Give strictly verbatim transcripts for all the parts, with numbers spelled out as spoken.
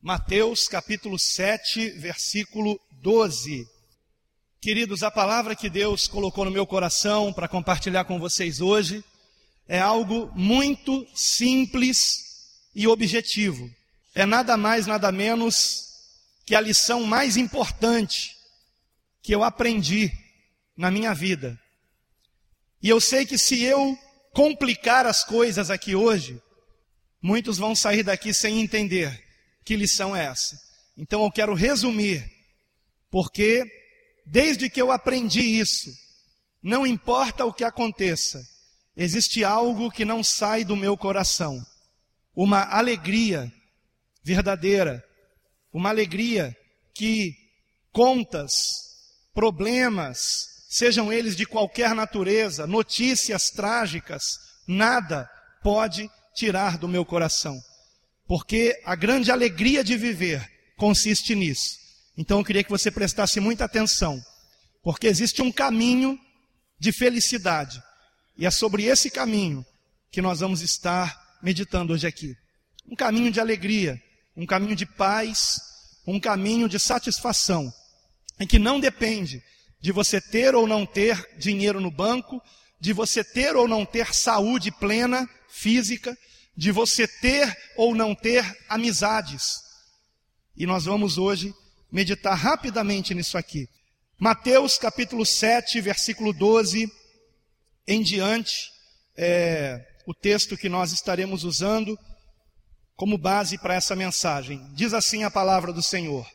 Mateus capítulo sete, versículo doze. Queridos, a palavra que Deus colocou no meu coração para compartilhar com vocês hoje é algo muito simples e objetivo. É nada mais, nada menos que a lição mais importante que eu aprendi na minha vida. E eu sei que se eu complicar as coisas aqui hoje, muitos vão sair daqui sem entender que lição é essa. Então eu quero resumir, porque desde que eu aprendi isso, não importa o que aconteça, existe algo que não sai do meu coração. Uma alegria verdadeira, uma alegria que contas, problemas, sejam eles de qualquer natureza, notícias trágicas, nada pode tirar do meu coração. Porque a grande alegria de viver consiste nisso. Então eu queria que você prestasse muita atenção, porque existe um caminho de felicidade. E é sobre esse caminho que nós vamos estar meditando hoje aqui. Um caminho de alegria, um caminho de paz, um caminho de satisfação, em que não depende de você ter ou não ter dinheiro no banco, de você ter ou não ter saúde plena, física, de você ter ou não ter amizades. E nós vamos hoje meditar rapidamente nisso aqui. Mateus capítulo sete, versículo doze em diante, é o texto que nós estaremos usando como base para essa mensagem. Diz assim a palavra do Senhor: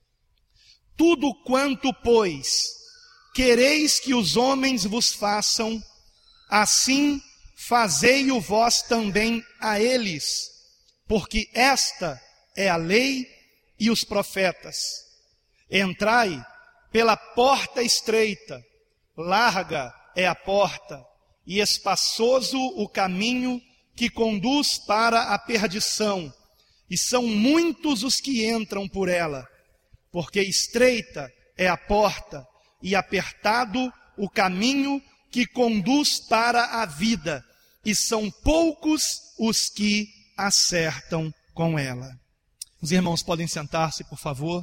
tudo quanto, pois, quereis que os homens vos façam, assim fazei-o vós também a eles, porque esta é a lei e os profetas. Entrai pela porta estreita, larga é a porta, e espaçoso o caminho que conduz para a perdição, e são muitos os que entram por ela, porque estreita é a porta, e apertado o caminho que conduz para a vida, e são poucos os que acertam com ela. Os irmãos podem sentar-se, por favor.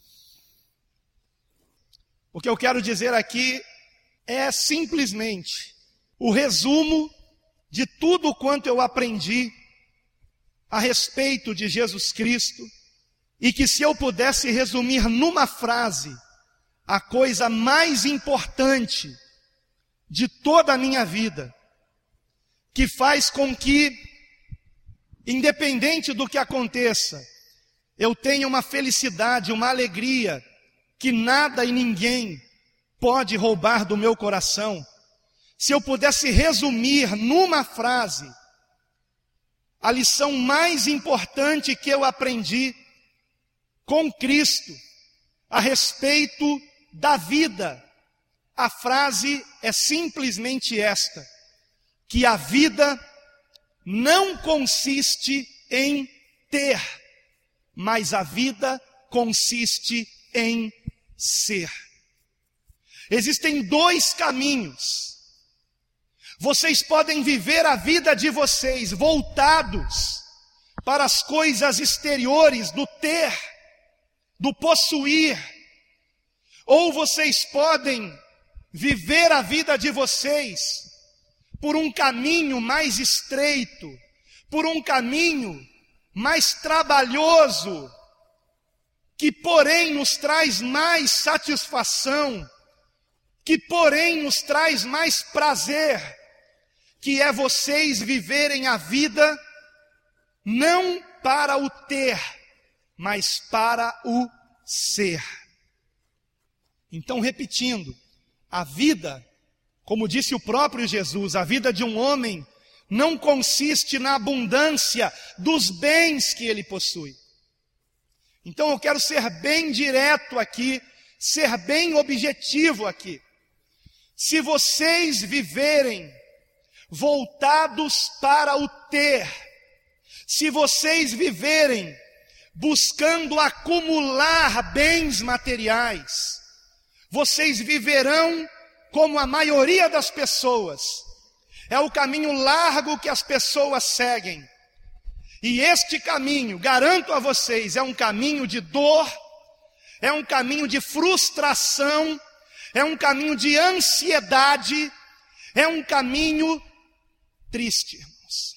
O que eu quero dizer aqui é simplesmente o resumo de tudo quanto eu aprendi a respeito de Jesus Cristo, e que se eu pudesse resumir numa frase, a coisa mais importante de toda a minha vida, que faz com que, independente do que aconteça, eu tenha uma felicidade, uma alegria, que nada e ninguém pode roubar do meu coração. Se eu pudesse resumir numa frase, a lição mais importante que eu aprendi com Cristo, a respeito da vida, a frase é simplesmente esta: que a vida não consiste em ter, mas a vida consiste em ser. Existem dois caminhos. Vocês podem viver a vida de vocês voltados para as coisas exteriores do ter, do possuir, ou vocês podem viver a vida de vocês por um caminho mais estreito, por um caminho mais trabalhoso, que porém nos traz mais satisfação, que porém nos traz mais prazer, que é vocês viverem a vida não para o ter, mas para o ser. Então, repetindo, a vida, como disse o próprio Jesus, a vida de um homem não consiste na abundância dos bens que ele possui. Então eu quero ser bem direto aqui, ser bem objetivo aqui. Se vocês viverem voltados para o ter, se vocês viverem buscando acumular bens materiais, vocês viverão como a maioria das pessoas. É o caminho largo que as pessoas seguem. E este caminho, garanto a vocês, é um caminho de dor, é um caminho de frustração, é um caminho de ansiedade, é um caminho triste, irmãos.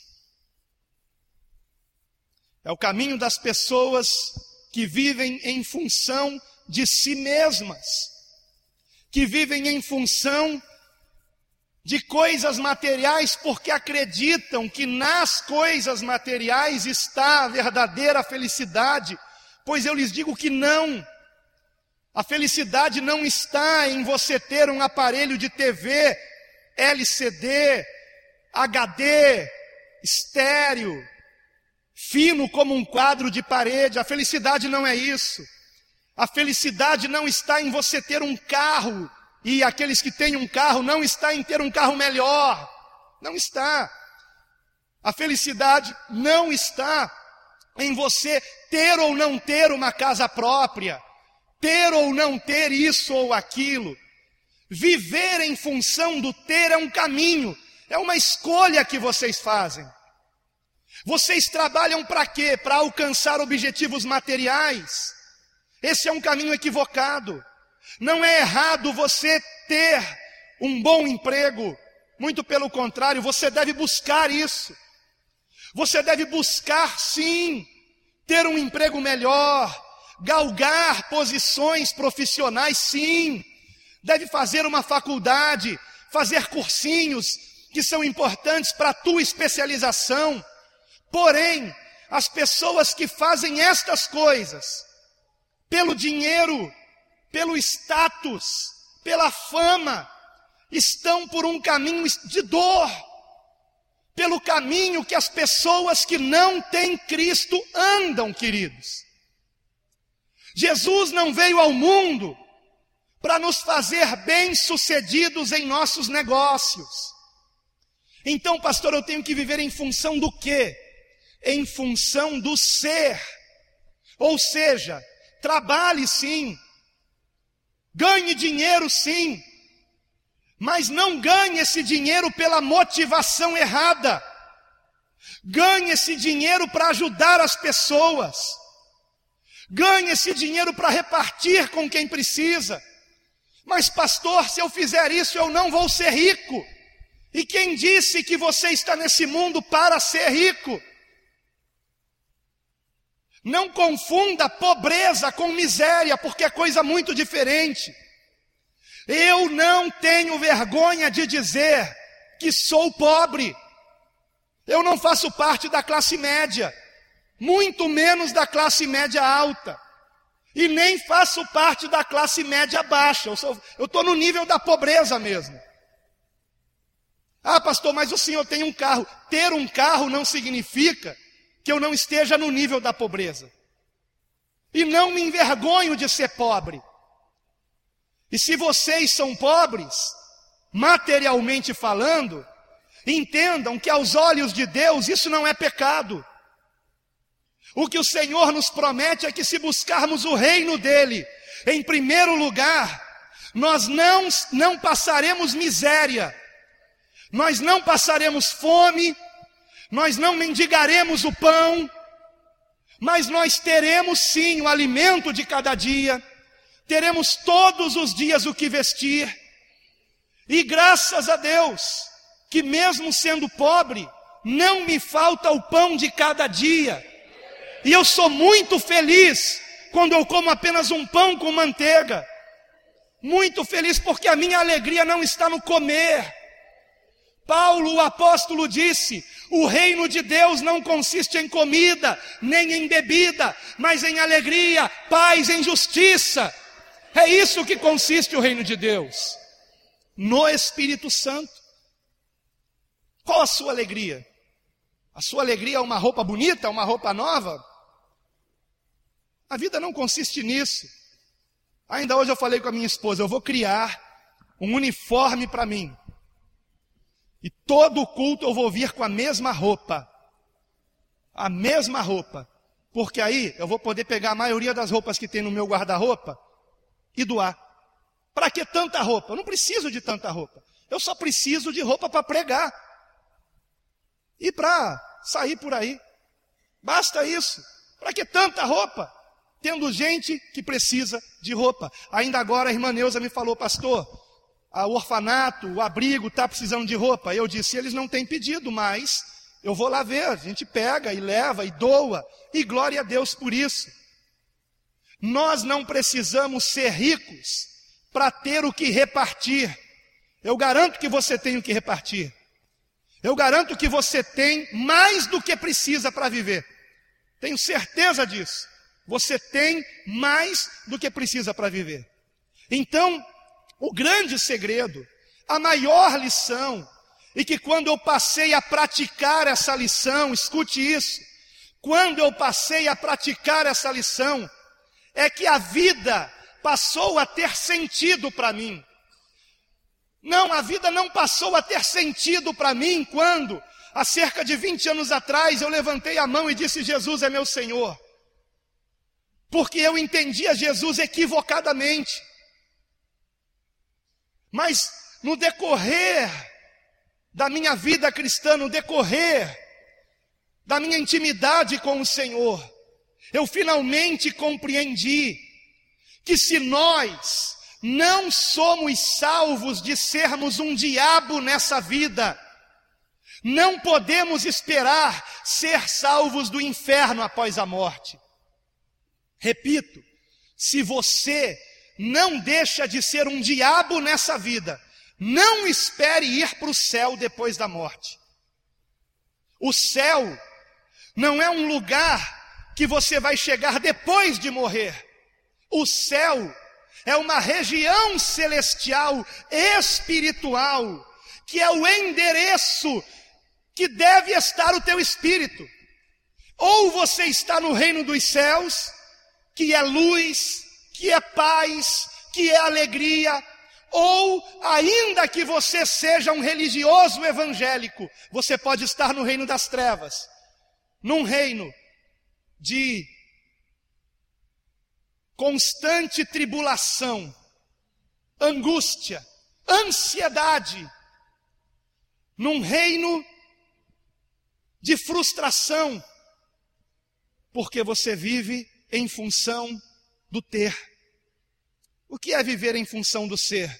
É o caminho das pessoas que vivem em função de si mesmas, que vivem em função de coisas materiais, porque acreditam que nas coisas materiais está a verdadeira felicidade, pois eu lhes digo que não. A felicidade não está em você ter um aparelho de T V, L C D, H D, estéreo, fino como um quadro de parede. A felicidade não é isso. A felicidade não está em você ter um carro, e aqueles que têm um carro, não está em ter um carro melhor. Não está. A felicidade não está em você ter ou não ter uma casa própria, ter ou não ter isso ou aquilo. Viver em função do ter é um caminho, é uma escolha que vocês fazem. Vocês trabalham para quê? Para alcançar objetivos materiais. Esse é um caminho equivocado. Não é errado você ter um bom emprego, muito pelo contrário, você deve buscar isso. Você deve buscar, sim, ter um emprego melhor, galgar posições profissionais, sim. Deve fazer uma faculdade, fazer cursinhos que são importantes para a tua especialização. Porém, as pessoas que fazem estas coisas pelo dinheiro, pelo status, pela fama, estão por um caminho de dor, pelo caminho que as pessoas que não têm Cristo andam, queridos. Jesus não veio ao mundo para nos fazer bem-sucedidos em nossos negócios. Então, pastor, eu tenho que viver em função do quê? Em função do ser. Ou seja, trabalhe sim, ganhe dinheiro sim, mas não ganhe esse dinheiro pela motivação errada. Ganhe esse dinheiro para ajudar as pessoas. Ganhe esse dinheiro para repartir com quem precisa. Mas pastor, se eu fizer isso eu não vou ser rico. E quem disse que você está nesse mundo para ser rico? Não confunda pobreza com miséria, porque é coisa muito diferente. Eu não tenho vergonha de dizer que sou pobre. Eu não faço parte da classe média, muito menos da classe média alta. E nem faço parte da classe média baixa. Eu sou, eu estou no nível da pobreza mesmo. Ah, pastor, mas o senhor tem um carro. Ter um carro não significa que eu não esteja no nível da pobreza. E não me envergonho de ser pobre. E se vocês são pobres, materialmente falando, entendam que aos olhos de Deus isso não é pecado. O que o Senhor nos promete é que se buscarmos o reino dele, em primeiro lugar, nós não, não passaremos miséria, nós não passaremos fome, nós não mendigaremos o pão, mas nós teremos sim o alimento de cada dia, teremos todos os dias o que vestir, e graças a Deus, que mesmo sendo pobre, não me falta o pão de cada dia, e eu sou muito feliz quando eu como apenas um pão com manteiga, muito feliz porque a minha alegria não está no comer. Paulo, o apóstolo, disse: o reino de Deus não consiste em comida, nem em bebida, mas em alegria, paz, em justiça. É isso que consiste o reino de Deus, no Espírito Santo. Qual a sua alegria? A sua alegria é uma roupa bonita, uma roupa nova? A vida não consiste nisso. Ainda hoje eu falei com a minha esposa: eu vou criar um uniforme para mim. E todo culto eu vou vir com a mesma roupa. A mesma roupa. Porque aí eu vou poder pegar a maioria das roupas que tem no meu guarda-roupa e doar. Para que tanta roupa? Eu não preciso de tanta roupa. Eu só preciso de roupa para pregar. E para sair por aí. Basta isso. Para que tanta roupa? Tendo gente que precisa de roupa. Ainda agora a irmã Neuza me falou, pastor, o orfanato, o abrigo está precisando de roupa. Eu disse, eles não têm pedido, mas eu vou lá ver. A gente pega e leva e doa. E glória a Deus por isso. Nós não precisamos ser ricos para ter o que repartir. Eu garanto que você tem o que repartir. Eu garanto que você tem mais do que precisa para viver. Tenho certeza disso. Você tem mais do que precisa para viver. Então, o grande segredo, a maior lição, e que quando eu passei a praticar essa lição, escute isso, quando eu passei a praticar essa lição, é que a vida passou a ter sentido para mim. Não, a vida não passou a ter sentido para mim quando, há cerca de vinte anos atrás, eu levantei a mão e disse, Jesus é meu Senhor. Porque eu entendia Jesus equivocadamente. Mas no decorrer da minha vida cristã, no decorrer da minha intimidade com o Senhor, eu finalmente compreendi que se nós não somos salvos de sermos um diabo nessa vida, não podemos esperar ser salvos do inferno após a morte. Repito, se você não deixa de ser um diabo nessa vida, não espere ir para o céu depois da morte. O céu não é um lugar que você vai chegar depois de morrer. O céu é uma região celestial, espiritual, que é o endereço que deve estar o teu espírito. Ou você está no reino dos céus, que é luz, que é paz, que é alegria, ou ainda que você seja um religioso evangélico, você pode estar no reino das trevas, num reino de constante tribulação, angústia, ansiedade, num reino de frustração, porque você vive em função do ter. O que é viver em função do ser?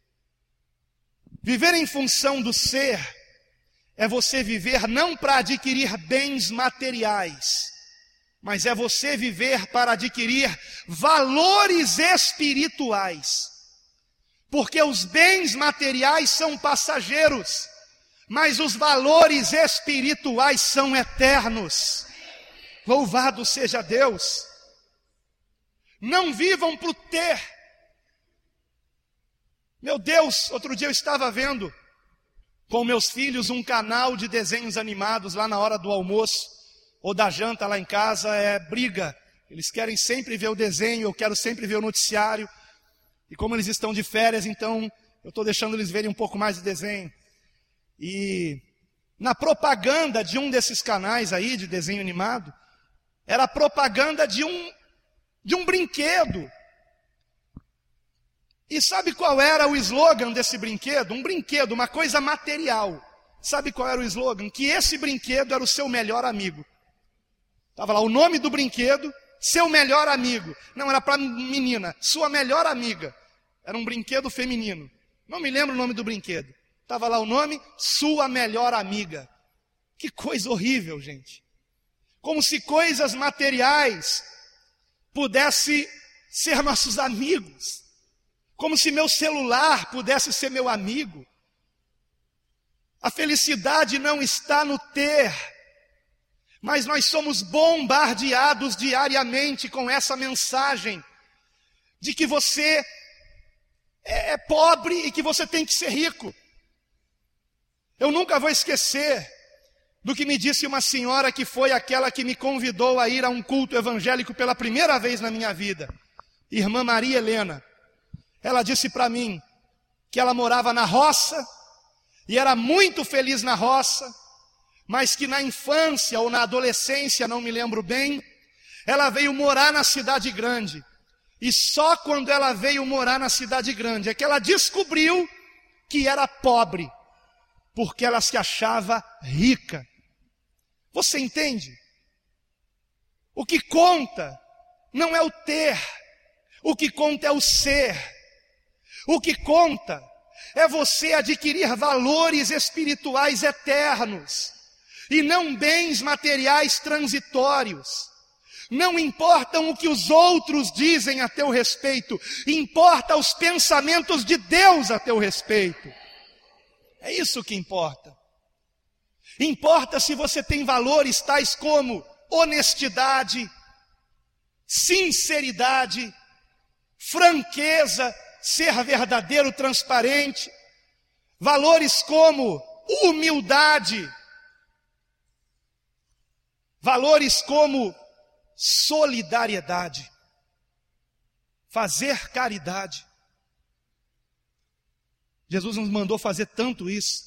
Viver em função do ser é você viver não para adquirir bens materiais, mas é você viver para adquirir valores espirituais. Porque os bens materiais são passageiros, mas os valores espirituais são eternos. Louvado seja Deus. Não vivam para o ter. Meu Deus, outro dia eu estava vendo com meus filhos um canal de desenhos animados lá na hora do almoço ou da janta lá em casa, é briga. Eles querem sempre ver o desenho, eu quero sempre ver o noticiário. E como eles estão de férias, então eu estou deixando eles verem um pouco mais de desenho. E na propaganda de um desses canais aí de desenho animado, era a propaganda de um, de um brinquedo. E sabe qual era o slogan desse brinquedo? Um brinquedo, uma coisa material. Sabe qual era o slogan? Que esse brinquedo era o seu melhor amigo. Estava lá o nome do brinquedo, seu melhor amigo. Não, era para menina, sua melhor amiga. Era um brinquedo feminino. Não me lembro o nome do brinquedo. Estava lá o nome, sua melhor amiga. Que coisa horrível, gente. Como se coisas materiais pudessem ser nossos amigos. Como se meu celular pudesse ser meu amigo. A felicidade não está no ter, mas nós somos bombardeados diariamente com essa mensagem de que você é pobre e que você tem que ser rico. Eu nunca vou esquecer do que me disse uma senhora que foi aquela que me convidou a ir a um culto evangélico pela primeira vez na minha vida. Irmã Maria Helena. Ela disse para mim que ela morava na roça e era muito feliz na roça, mas que na infância ou na adolescência, não me lembro bem, ela veio morar na cidade grande. E só quando ela veio morar na cidade grande é que ela descobriu que era pobre, porque ela se achava rica. Você entende? O que conta não é o ter, o que conta é o ser. O que conta é você adquirir valores espirituais eternos e não bens materiais transitórios. Não importam o que os outros dizem a teu respeito, importa os pensamentos de Deus a teu respeito. É isso que importa. Importa se você tem valores tais como honestidade, sinceridade, franqueza, ser verdadeiro, transparente, valores como humildade, valores como solidariedade, fazer caridade. Jesus nos mandou fazer tanto isso,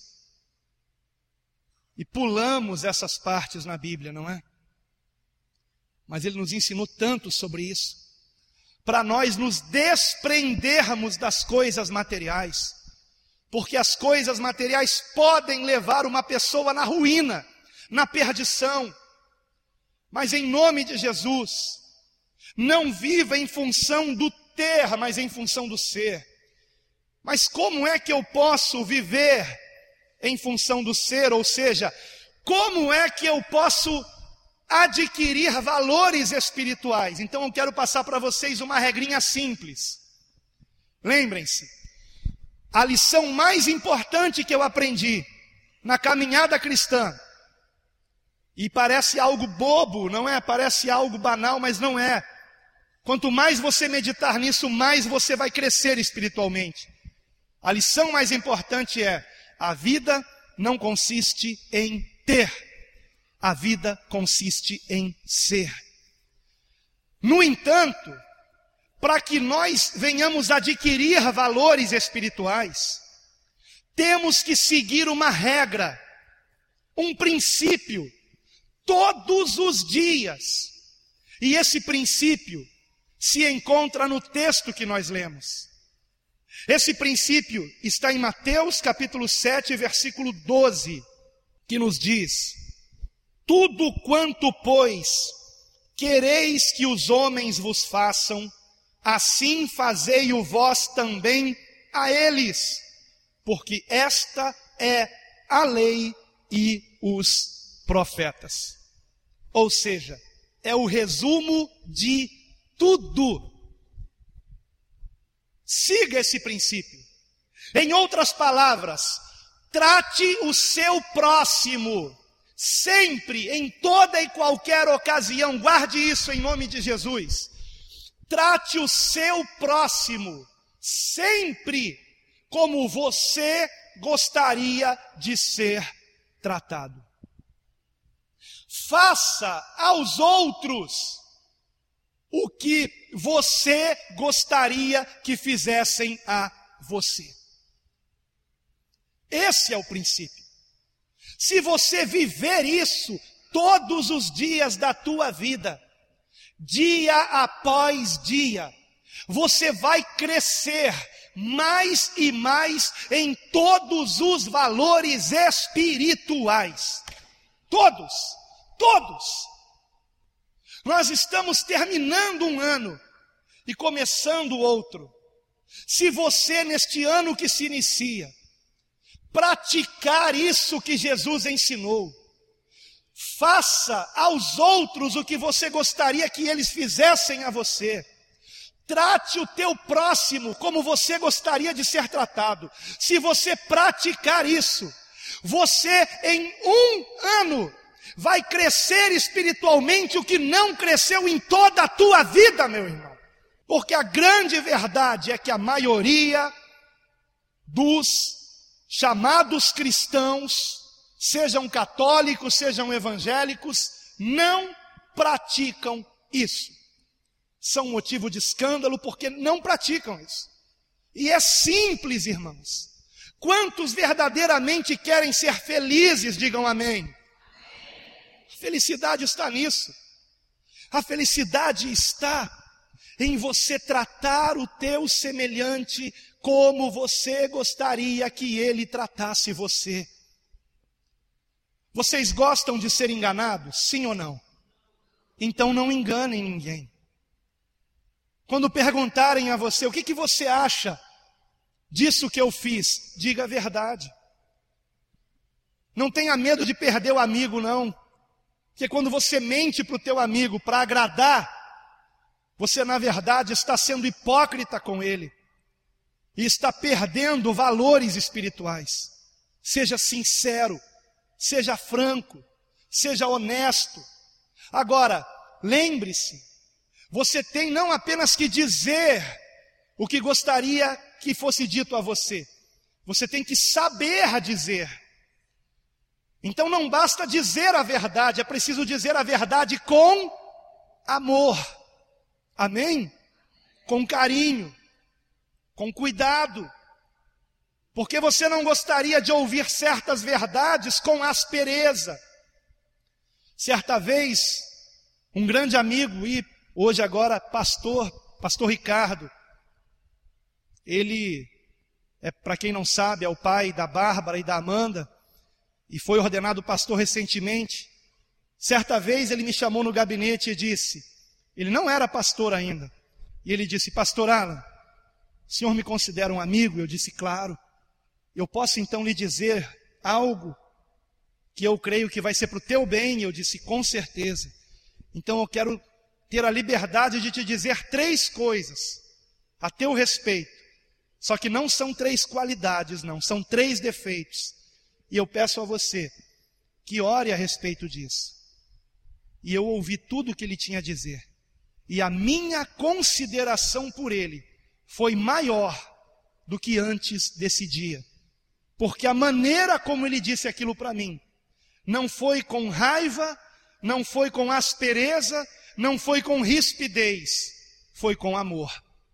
e pulamos essas partes na Bíblia, não é? Mas Ele nos ensinou tanto sobre isso, para nós nos desprendermos das coisas materiais, porque as coisas materiais podem levar uma pessoa na ruína, na perdição. Mas em nome de Jesus, não viva em função do ter, mas em função do ser. Mas como é que eu posso viver em função do ser? Ou seja, como é que eu posso adquirir valores espirituais? Então eu quero passar para vocês uma regrinha simples. Lembrem-se, a lição mais importante que eu aprendi na caminhada cristã, e parece algo bobo, não é? Parece algo banal, mas não é. Quanto mais você meditar nisso, mais você vai crescer espiritualmente. A lição mais importante é: a vida não consiste em ter, a vida consiste em ser. No entanto, para que nós venhamos adquirir valores espirituais, temos que seguir uma regra, um princípio, todos os dias. E esse princípio se encontra no texto que nós lemos. Esse princípio está em Mateus capítulo sete, versículo doze, que nos diz: tudo quanto, pois, quereis que os homens vos façam, assim fazei-o vós também a eles, porque esta é a lei e os profetas. Ou seja, é o resumo de tudo. Siga esse princípio. Em outras palavras, trate o seu próximo sempre, em toda e qualquer ocasião. Guarde isso em nome de Jesus. Trate o seu próximo sempre como você gostaria de ser tratado. Faça aos outros o que você gostaria que fizessem a você. Esse é o princípio. Se você viver isso todos os dias da tua vida, dia após dia, você vai crescer mais e mais em todos os valores espirituais. Todos, todos. Nós estamos terminando um ano e começando outro. Se você, neste ano que se inicia, praticar isso que Jesus ensinou, faça aos outros o que você gostaria que eles fizessem a você. Trate o teu próximo como você gostaria de ser tratado. Se você praticar isso, você em um ano vai crescer espiritualmente o que não cresceu em toda a tua vida, meu irmão. Porque a grande verdade é que a maioria dos chamados cristãos, sejam católicos, sejam evangélicos, não praticam isso. São motivo de escândalo porque não praticam isso. E é simples, irmãos. Quantos verdadeiramente querem ser felizes, digam amém. A felicidade está nisso. A felicidade está em você tratar o teu semelhante como você gostaria que ele tratasse você. Vocês gostam de ser enganados? Sim ou não? então não enganem ninguém. Quando perguntarem a você, o que, que você acha disso que eu fiz? Diga a verdade. Não tenha medo de perder o amigo, não. Porque quando você mente para o teu amigo para agradar, você na verdade está sendo hipócrita com ele. E está perdendo valores espirituais. Seja sincero, seja franco, seja honesto. Agora, lembre-se, você tem não apenas que dizer o que gostaria que fosse dito a você, você tem que saber dizer. Então não basta dizer a verdade, é preciso dizer a verdade com amor, amém? Com carinho, com cuidado, porque você não gostaria de ouvir certas verdades com aspereza. Certa vez, um grande amigo e hoje agora pastor, pastor Ricardo, ele, é, para quem não sabe, é o pai da Bárbara e da Amanda, e foi ordenado pastor recentemente. Certa vez ele me chamou no gabinete e disse, ele não era pastor ainda, e ele disse, pastor Alan, o senhor me considera um amigo? Eu disse, claro. Eu posso então lhe dizer algo que eu creio que vai ser para o teu bem? Eu disse, com certeza. Então eu quero ter a liberdade de te dizer três coisas a teu respeito. Só que não são três qualidades, não, são três defeitos. E eu peço a você que ore a respeito disso. E eu ouvi tudo o que ele tinha a dizer. E a minha consideração por ele foi maior do que antes desse dia. Porque a maneira como ele disse aquilo para mim, não foi com raiva, não foi com aspereza, não foi com rispidez, foi com amor.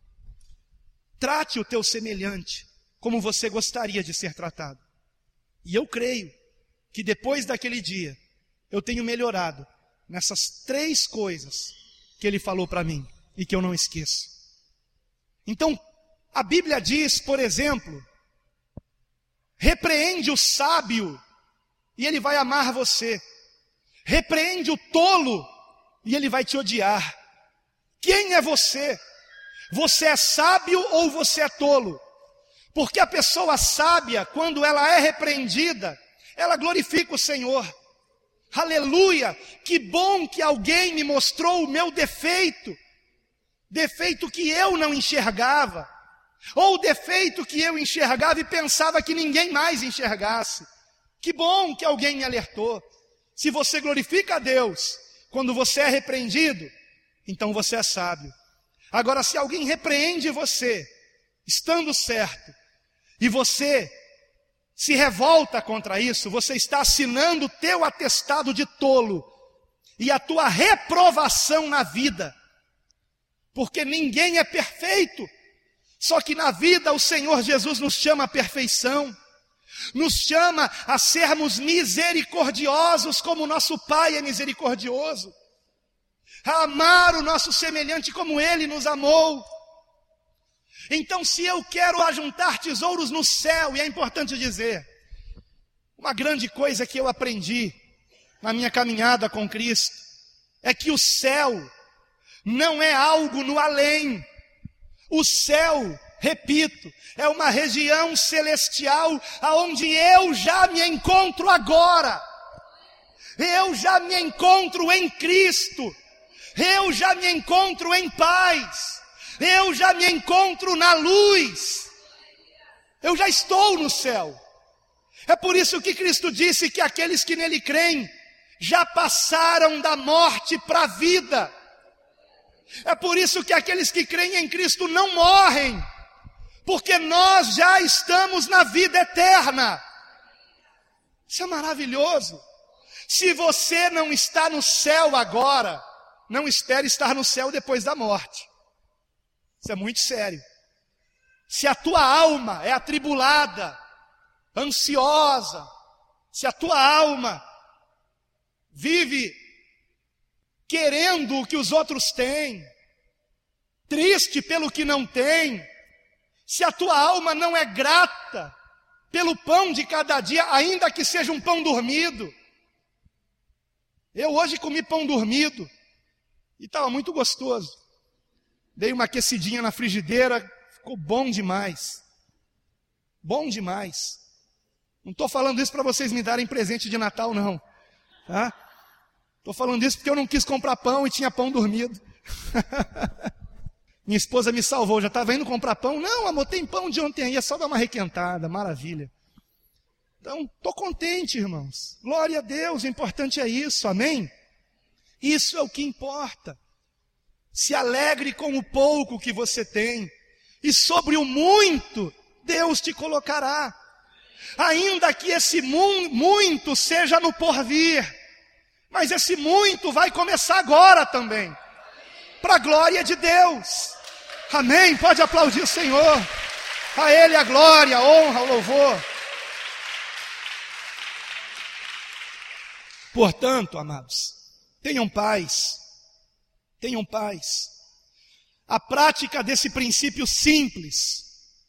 Trate o teu semelhante como você gostaria de ser tratado. E eu creio que depois daquele dia, eu tenho melhorado nessas três coisas que ele falou para mim e que eu não esqueço. Então, a Bíblia diz, por exemplo, repreende o sábio e ele vai amar você. Repreende o tolo e ele vai te odiar. Quem é você? Você é sábio ou você é tolo? Porque a pessoa sábia, quando ela é repreendida, ela glorifica o Senhor. Aleluia! Que bom que alguém me mostrou o meu defeito. Defeito que eu não enxergava. Ou defeito que eu enxergava e pensava que ninguém mais enxergasse. Que bom que alguém me alertou. Se você glorifica a Deus quando você é repreendido, então você é sábio. Agora, se alguém repreende você, estando certo, e você se revolta contra isso, você está assinando o teu atestado de tolo e a tua reprovação na vida. Porque ninguém é perfeito. Só que na vida o Senhor Jesus nos chama à perfeição. Nos chama a sermos misericordiosos como nosso Pai é misericordioso. A amar o nosso semelhante como Ele nos amou. Então, se eu quero ajuntar tesouros no céu, e é importante dizer, uma grande coisa que eu aprendi na minha caminhada com Cristo, é que o céu não é algo no além. O céu, repito, é uma região celestial aonde eu já me encontro agora. Eu já me encontro em Cristo. Eu já me encontro em paz. Eu já me encontro na luz. Eu já estou no céu. É por isso que Cristo disse que aqueles que nele creem já passaram da morte para a vida. É por isso que aqueles que creem em Cristo não morrem, porque nós já estamos na vida eterna. Isso é maravilhoso. Se você não está no céu agora, não espere estar no céu depois da morte. Isso é muito sério. Se a tua alma é atribulada, ansiosa, se a tua alma vive querendo o que os outros têm, triste pelo que não tem, se a tua alma não é grata pelo pão de cada dia, ainda que seja um pão dormido. Eu hoje comi pão dormido, E estava muito gostoso. Dei uma aquecidinha na frigideira, ficou bom demais. Bom demais. Não estou falando isso para vocês me darem presente de Natal, não. Tá? Estou falando isso porque eu não quis comprar pão e tinha pão dormido. Minha esposa me salvou, já estava indo comprar pão. Não, amor, tem pão de ontem aí, é só dar uma requentada, maravilha. Então, estou contente, irmãos. Glória a Deus, o importante é isso, amém? Isso é o que importa. Se alegre com o pouco que você tem, e sobre o muito, Deus te colocará. Ainda que esse mu- muito seja no porvir, mas esse muito vai começar agora também, para a glória de Deus. Amém? Pode aplaudir o Senhor. A Ele a glória, a honra, o louvor. Portanto, amados, tenham paz, tenham paz. A prática desse princípio simples,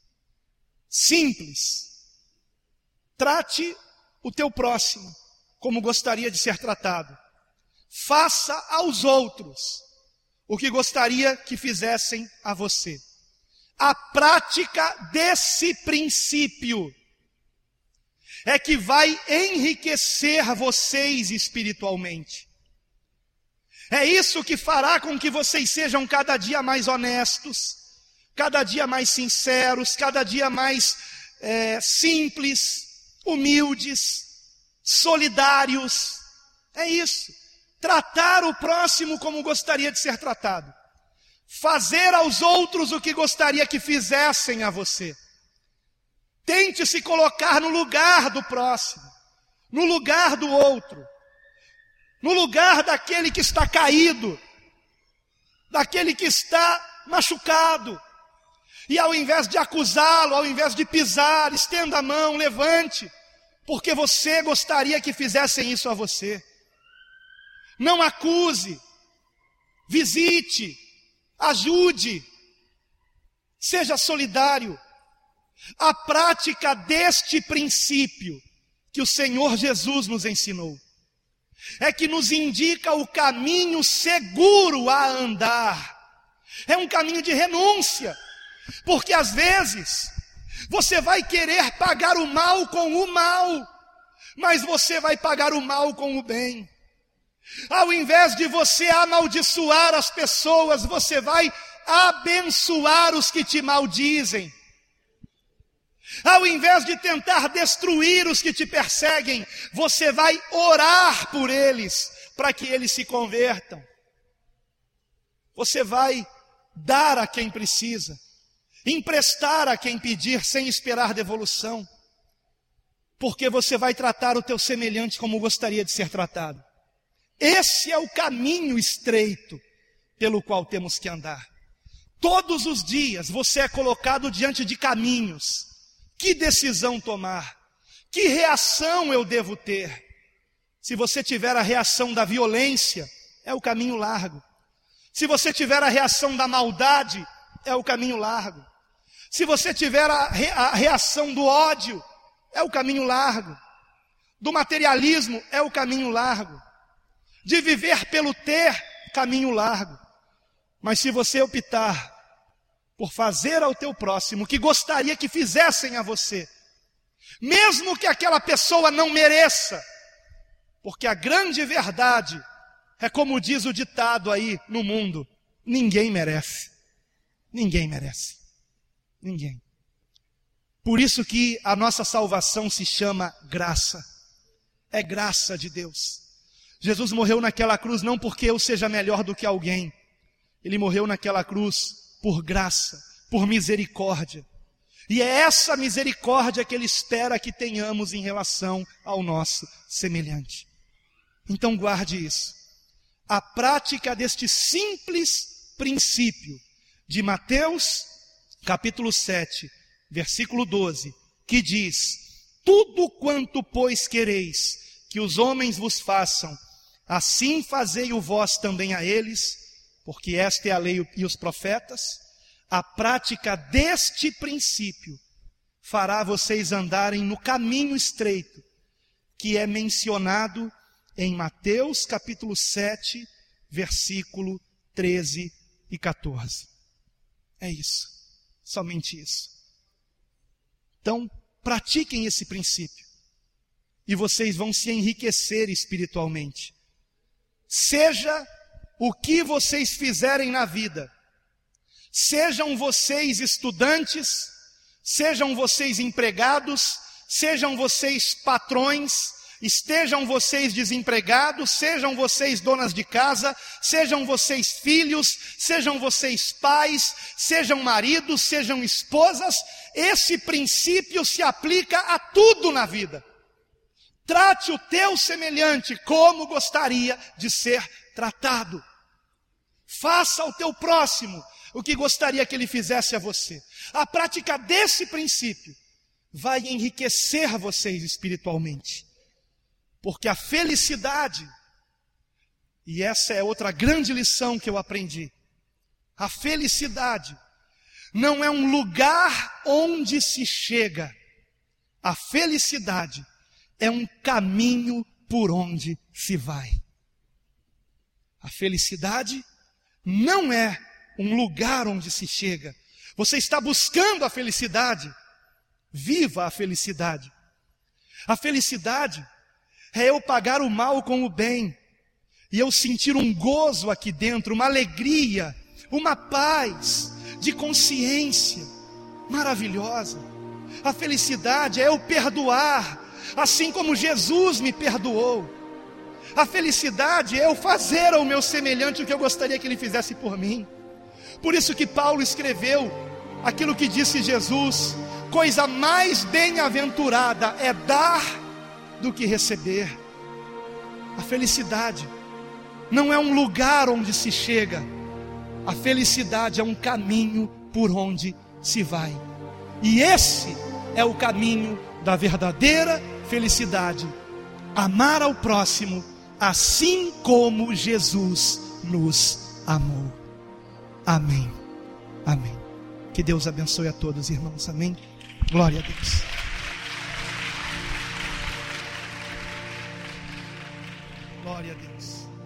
simples, trate o teu próximo como gostaria de ser tratado. Faça aos outros o que gostaria que fizessem a você. A prática desse princípio é que vai enriquecer vocês espiritualmente. É isso que fará com que vocês sejam cada dia mais honestos, cada dia mais sinceros, cada dia mais é, simples, humildes, solidários. É isso. Tratar o próximo como gostaria de ser tratado. Fazer aos outros o que gostaria que fizessem a você. Tente se colocar no lugar do próximo, no lugar do outro, no lugar daquele que está caído, daquele que está machucado. E ao invés de acusá-lo, ao invés de pisar, estenda a mão, levante, porque você gostaria que fizessem isso a você. Não acuse, visite, ajude, seja solidário. A prática deste princípio que o Senhor Jesus nos ensinou é que nos indica o caminho seguro a andar. É um caminho de renúncia, porque às vezes você vai querer pagar o mal com o mal, mas você vai pagar o mal com o bem. Ao invés de você amaldiçoar as pessoas, você vai abençoar os que te maldizem. Ao invés de tentar destruir os que te perseguem, você vai orar por eles, para que eles se convertam. Você vai dar a quem precisa, emprestar a quem pedir, sem esperar devolução, porque você vai tratar o teu semelhante como gostaria de ser tratado. Esse é o caminho estreito pelo qual temos que andar. Todos os dias você é colocado diante de caminhos. Que decisão tomar? Que reação eu devo ter? Se você tiver a reação da violência, é o caminho largo. Se você tiver a reação da maldade, é o caminho largo. Se você tiver a, re, a reação do ódio, é o caminho largo. Do materialismo, é o caminho largo. De viver pelo ter, caminho largo. Mas se você optar por fazer ao teu próximo o que gostaria que fizessem a você, mesmo que aquela pessoa não mereça, porque a grande verdade é como diz o ditado aí no mundo: ninguém merece, ninguém merece, ninguém. Por isso que a nossa salvação se chama graça, é graça de Deus. Jesus morreu naquela cruz não porque eu seja melhor do que alguém, Ele morreu naquela cruz por graça, por misericórdia. E é essa misericórdia que Ele espera que tenhamos em relação ao nosso semelhante. Então guarde isso. A prática deste simples princípio de Mateus, capítulo sete, versículo doze, que diz: tudo quanto, pois, quereis que os homens vos façam, assim fazei-o vós também a eles, porque esta é a lei e os profetas. A prática deste princípio fará vocês andarem no caminho estreito, que é mencionado em Mateus capítulo sete, versículo treze e quatorze. É isso, somente isso. Então, pratiquem esse princípio e vocês vão se enriquecer espiritualmente. Seja o que vocês fizerem na vida, sejam vocês estudantes, sejam vocês empregados, sejam vocês patrões, estejam vocês desempregados, sejam vocês donas de casa, sejam vocês filhos, sejam vocês pais, sejam maridos, sejam esposas, esse princípio se aplica a tudo na vida. Trate o teu semelhante como gostaria de ser tratado. Faça ao teu próximo o que gostaria que ele fizesse a você. A prática desse princípio vai enriquecer vocês espiritualmente. Porque a felicidade, e essa é outra grande lição que eu aprendi, a felicidade não é um lugar onde se chega. A felicidade é um caminho por onde se vai. A felicidade não é um lugar onde se chega. Você está buscando a felicidade. Viva a felicidade. A felicidade é eu pagar o mal com o bem, e eu sentir um gozo aqui dentro, uma alegria, uma paz de consciência maravilhosa. A felicidade é eu perdoar, assim como Jesus me perdoou. A felicidade é eu fazer ao meu semelhante o que eu gostaria que ele fizesse por mim. Por isso que Paulo escreveu aquilo que disse Jesus: coisa mais bem-aventurada é dar do que receber. A felicidade não é um lugar onde se chega. A felicidade é um caminho por onde se vai. E esse é o caminho da verdadeira felicidade. Amar ao próximo assim como Jesus nos amou. Amém. Amém. Que Deus abençoe a todos, irmãos. Amém. Glória a Deus. Glória a Deus.